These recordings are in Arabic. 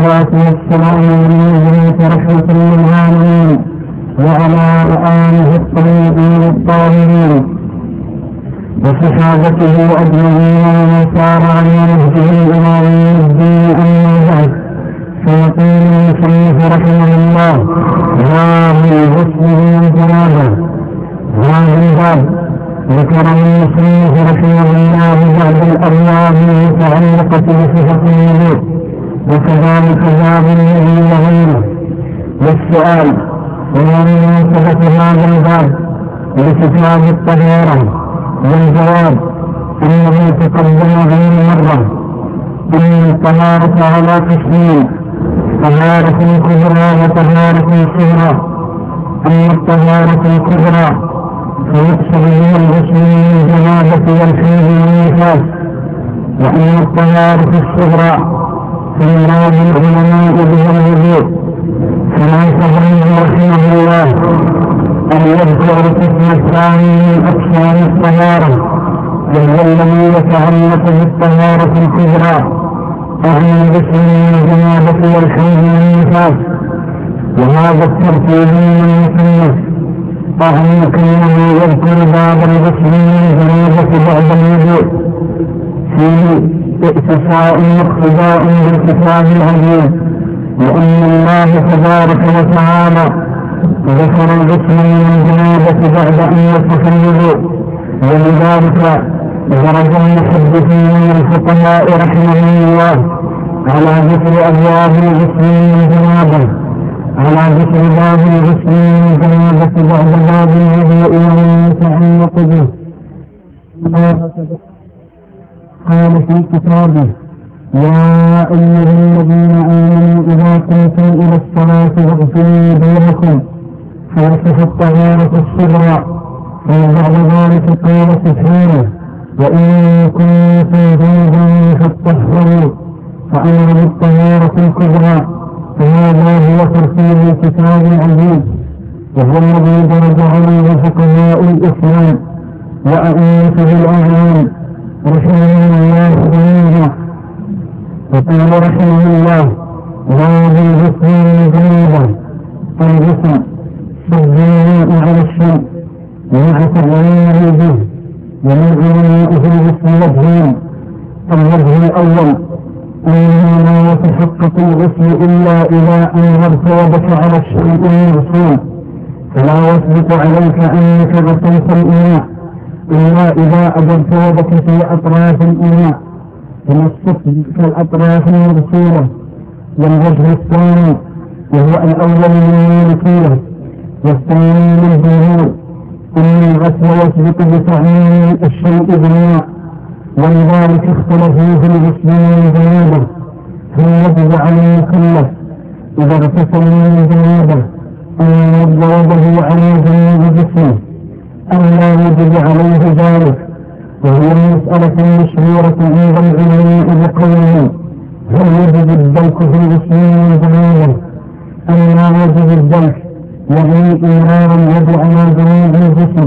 والصلاة والسلام على رحمة للعالمين وعلى آله الطيبين الطاهرين وصحابته أجمعين ومن سار على نهجه إلى يوم الدين. أما بعد، فيقول المصنف رحمه الله: باب الغسل من الجنابة. هذا الباب ذكر المصنف رحمه الله بعد الأبواب المتعلقة بصفة الوضوء، وكذلك باب النهي وغيره. والسؤال: وما مناسبة هذا الباب لكتاب الطهارة؟ والجواب أنه تقدم غير مرة أن الطهارة على قسمين: طهارة كبرى وطهارة صغرى. أما الطهارة الكبرى فيقصد بها الغسل من الجنابة والحيض والنفاس، وأما الطهارة الصغرى فمراد العلماء بها الوضوء. فلا تظن رحمه الله أن يذكر القسم الثاني من أقسام الطهارة، وهو الذي يتعلق بالطهارة الكبرى، وهي الغسل من الجنابة والحيض والنفاس. وهذا الترتيب من المصنف طعن كونه يذكر باب الغسل من الجنابة بعد الوضوء فيه اقتصاء واقتداء بالكتاب العزيز، وأن الله تبارك وتعالى ذكر الغسل من الجنابة بعد أن يصف الوضوء. ولذلك درج المحدثين من الفقهاء رحمهم الله على ذكر أبواب الغسل من الجنابة، على ذكر باب الغسل من الجنابة بعد باب الوضوء ومن يتعلق به. قال في كتابه: يا أيها الذين آمنوا إذا قمتم إلى الصلاة فاغسلوا وجوهكم، فيصف الطهارة الصغرى. وبعد ذلك قال سبحانه: وإن كنتم جنبا فاطهروا، فأمر بالطهارة الكبرى. فهذا هو ترتيب الكتاب العزيز، وهو الذي درج عليه فقهاء الإسلام وأئمته الأعلام رحمهم الله جميعا. وقال رحمه الله: باب الغسل من الجنابة. الغسل صب الماء على الشيء مع تغييره به. وللعلماء في الغسل وجهين: الوجه الأول أنه لا يتحقق الغسل إلا إذا أنغرت يدك على الشيء المغسول، فلا يثبت عليك أنك غسلت الإناء إلا إذا أدرت يدك في أطراف الإناء كالأطراف المغسولة. والوجه الثاني وهو الأول من المالكية والثاني من الجمهور أن الغسل يثبت بتعميم الشيء بالماء، ولذلك اختلفوا في الغسل من الجنابة. هل يجب على المكلف إذا اغتسل من الجنابة أن يمد يده على جميع جسمه أم لا يجب عليه ذلك؟ وهي المسألة المشهورة عند العلماء بقوله: هل يجب الدلك في الغسل من الجنابة أم لا يجب الدلك، يعني إمرار اليد على جميع الجسم.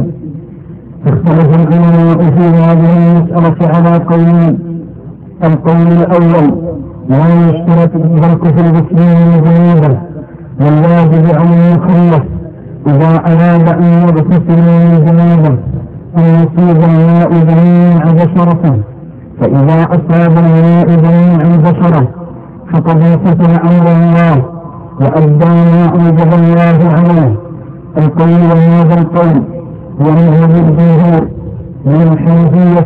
اختلف العلماء في هذه المسألة على قولين: القول الأول لا يشترط الدلك في الغسل من الجنابة، والواجب على المكلف إذا أراد أن يغتسل من الجنابة أن يصيب الماء جميع بشرته، فإذا أصاب الماء جميع البشرة فقد انتهى أمر الله وأدى ما أوجب الله عليه. القول وهذا القول ومذهب الجمهور من الحنفية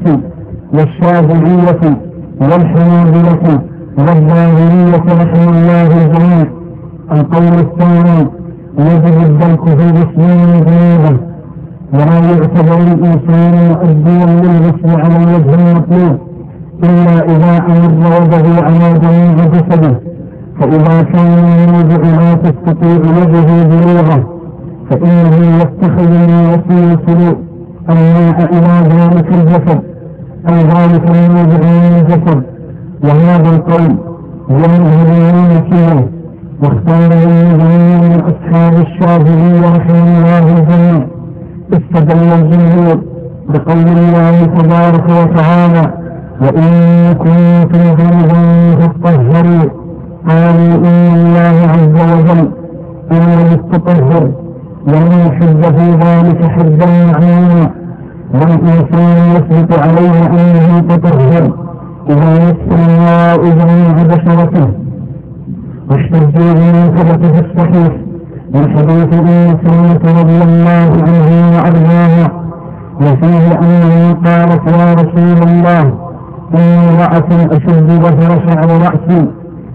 والشافعية والحنابلة والظاهرية رحم الله الجميع. القول الثاني: يجب الدلك في غسل من الجنابة، ولا يعتبر الإنسان مؤديا للغسل على الوجه المطلوب إلا إذا أمر يده على جميع جسده. فإذا كان الموضع لا تستطيع يده بلوغه فإنه يتخذ ما يصل الماء إلى ذلك الجسد أو ذلك الموضع من الجسد. وهذا القول هو مذهب المالكية، واختاره جميع من أصحاب الشافعي رحمه الله الجميع. استدل الجمهور بقول الله تبارك وتعالى: وإن كنتم جنبا فاطهروا، قال قالوا إن الله عز وجل أمر بالتطهر ولم يحد في ذلك حدا معينا، والإنسان يثبت عليه أنه تطهر إذا مس الماء جميع بشرته. واحتجوا بما ثبت في الصحيح من حديث أم سلمة رضي الله عنها وأرضاها، وفيه أنه قالت يا رسول الله إني امرأة أشد ظهر شعر رأسي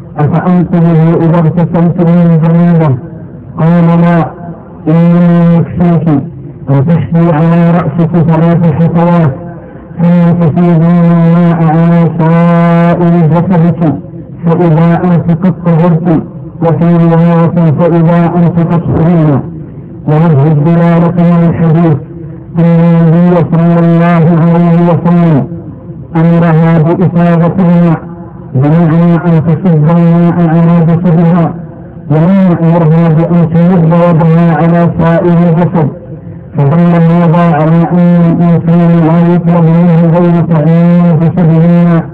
أفأنقذه إذا اغتسلت من جنابة؟ قال لا، إنما يكفيك أن تحثي على رأسك 3 حثوات ثم تفيضين الماء على سائر جسدك فإذا أنت قد طهرت، وفي رواية فإذا أنت تطهرين. ووجه الدلالة من الحديث أن النبي صلى الله عليه وسلم أمرها بإفاضة الماء بمعنى أن تصب الماء على جسدها، ولم يأمرها بأن تمد يدها على سائر الجسد، فدل هذا على أن الإنسان لا يطلب منه غير تعيين جسده الماء.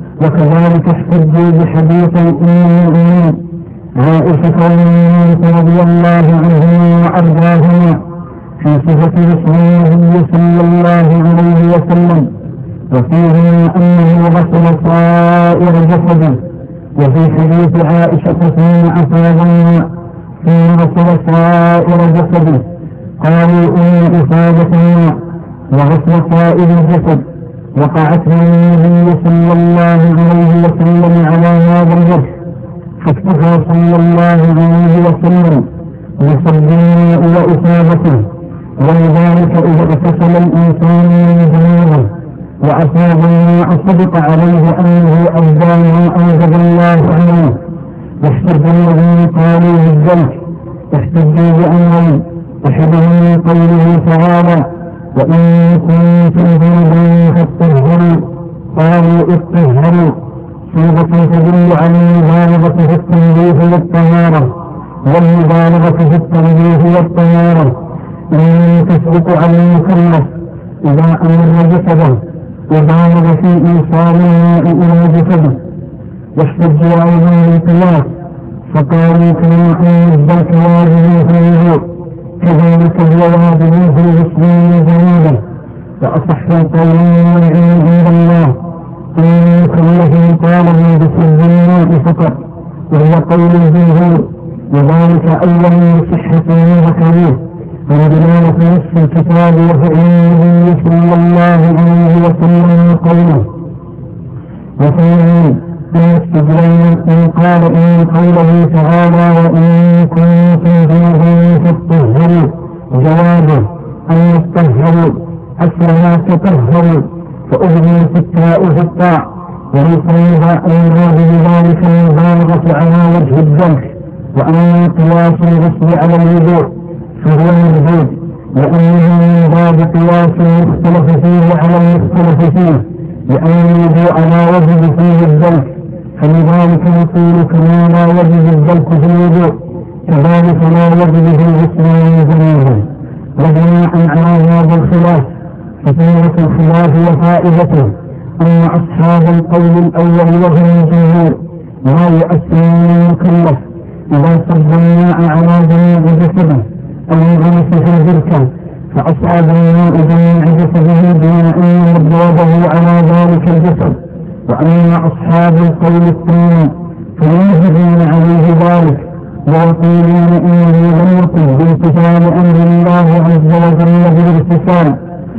وكذلك احتجوا بحديث أم المؤمنين عائشة رضي الله عنهما وأرضاهما في صفة رسول النبي صلى الله عليه وسلم، وفيهما أنه غسل سائر جسده. وفي حديث عائشة ثم أفاض الماء ثم غسل سائر جسده، قالوا إن إفاضة الماء وغسل سائر الجسد وقعت من النبي صلى الله عليه وسلم على هذا الوجه، فاكتفى صلى الله عليه وسلم بصب الماء وإفاضته. ولذلك إذا اغتسل الإنسان من جنابه وأفاض الماء صدق عليه أنه أفضل ما أوجب الله عنه. واحتج الذين قالوا بالذنب احتجوا بأمرين، أحدهما قوله تعالى وإن كنتم جنبا فاطهروا، قالوا اطهروا صيغة تدل على المبالغة في التنزيه والطهارة، والمبالغة في التنزيه والطهارة إنما تثبت على المكلف إذا أمر جسده وبالغ في إيصال الماء إلى جسده. واحتجوا أيضا بالقياس فقالوا كما أن الذنب واجب في الوضوء كذلك هو واجب في غسل الجنابة. فأصح القولين والعلم عند الله أن المكلف طالب بصب الماء فقط، وهو قول الجمهور، وذلك أولا لصحة ما ذكروه ودلالة نص الكتاب وفعل النبي صلى الله عليه وسلم وقوله. وثانيا أن استدلال من قال إن قوله تعالى وإن كنتم جنبا فاطهروا جوابه أن يطهروا أصلها تطهروا، فأبدلت التاء في الطاء، وليس المراد بذلك المبالغة على وجه الذنب. وأما قياس الغسل على الوضوء فهو مردود، لأنه من باب قياس المختلف فيه على المختلف فيه، لأن الوضوء لا يجب فيه الذنب، فلذلك نقول كما لا يجب الذنب في الوضوء كذلك لا يجب في الغسل من جنابه. وبناء على هذا الخلاف ففائدة الخلاف وفائدته أن أصحاب القول الأول وهم الجمهور لا يؤثر من المكلف إذا صب الماء على جميع جسده أو يغمس في البركة، فأصعد الماء جميع جسده دون أن يمد يده على ذلك الجسد. وأما أصحاب القول الثاني فينهجون عليه ذلك ويقولون إنه لم يكن بامتثال أمر الله عز وجل بالاغتسال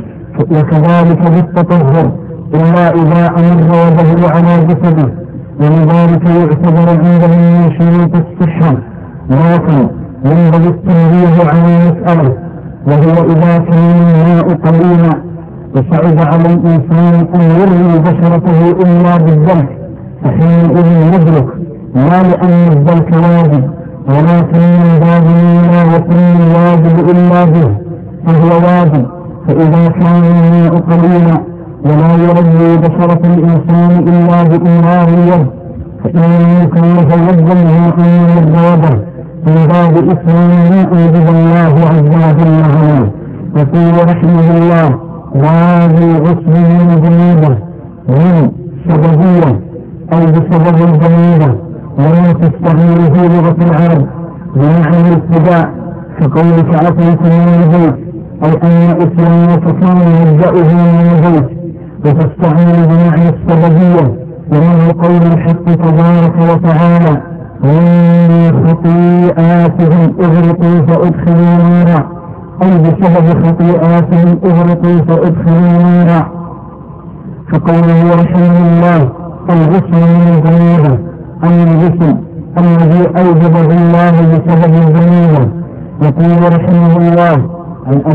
وكذلك بالتطهر إلا إذا أمر يده على جسده، ولذلك يعتبر عندهم من شروط الصحة. لكن ينبغي التنبيه على مسألة، وهو إذا كان الماء قليلا وصعب على الإنسان أن يروي بشرته إلا بالذنب، فحينئذ يدرك لا لأن الذنب واجب، ولكن من باب لا يكون الواجب إلا به فهو واجب. فإذا كان الماء قليلا ولا يروي بشرة الإنسان إلا بإمرار اليد، فإن المكلف يلزمه أن يمد يده من باب إثم ما أوجب الله عز وجل عنه. يقول رحمه الله باب غسل من جنابه من سببية أو بسبب الجنابة، ولا تستعمل في لغة العرب بمعنى الابتداء كقولك أتيت من البيت، أي أن إسلامك كان يبدأه من البيت، وتستعمل بمعنى السببية ومنه قول الحق تبارك وتعالى ومن خطيئاتهم أغرقوا فأدخلوا نارا، أي بسبب خطيئاتهم أغرقوا فأدخلوا نارا. فقوله رحمه الله الغسل من الذنوب، أي الغسل الذي أوجبه الله بسبب الذنوب. يقول رحمه الله